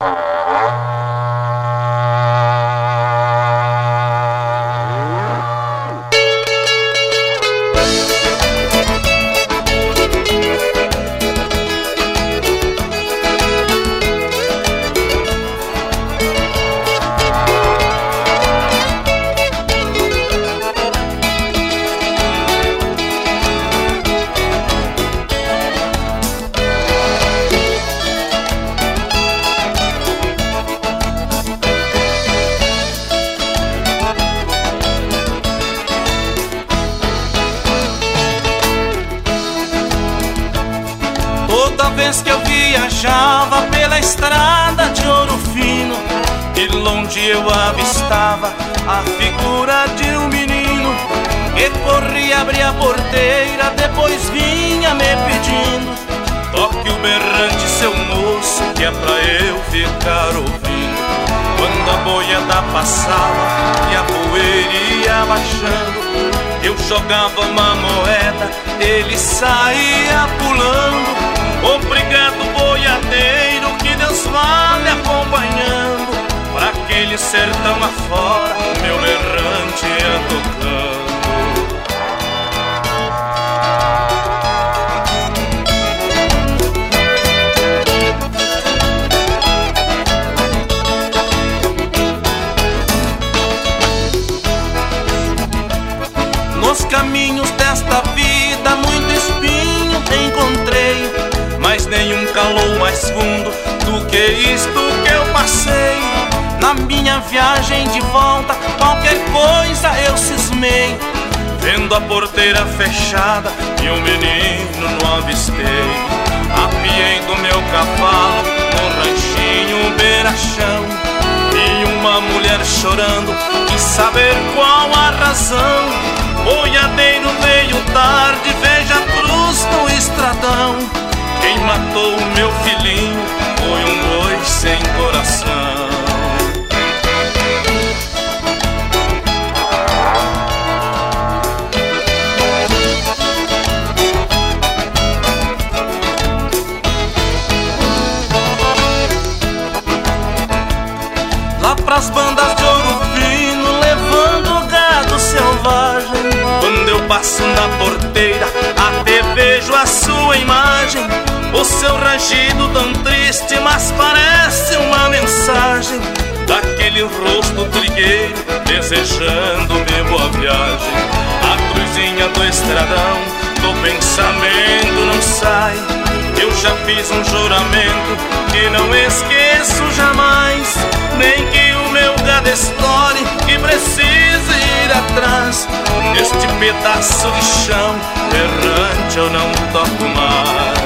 Toda vez que eu viajava pela estrada de Ouro Fino, de longe eu avistava a figura de um menino que corria, abria a porteira, depois vinha me pedindo: toque o berrante, seu moço, que é pra eu ficar ouvindo. Quando a boiada passava e a poeira ia baixando, eu jogava uma moeda, ele saía pulando. Obrigado, boiadeiro, que Deus vá me acompanhando, pra aquele sertão afora, meu berrante ia tocando. Nos caminhos desta vida muito espinho encontrei, mas nenhum calou mais fundo do que isto que eu passei. Na minha viagem de volta, qualquer coisa eu cismei, vendo a porteira fechada e o menino não avistei. Apiei do meu cavalo no ranchinho beira-chão, e uma mulher chorando, quis saber qual a razão. Boiadeiro veio tarde, veja a cruz no estradão. Quem matou o meu filhinho foi um boi sem coração. Lá pras bandas de Ouro Fino, levando gado selvagem, quando eu passo na porteira, até vejo a sua imagem. O seu rangido tão triste, mas parece uma mensagem daquele rosto trigueiro, desejando-me boa viagem. A cruzinha do estradão, do pensamento não sai. Eu já fiz um juramento que não esqueço jamais, nem que o meu gado estoure, que precise ir atrás. Neste pedaço de chão errante eu não toco mais.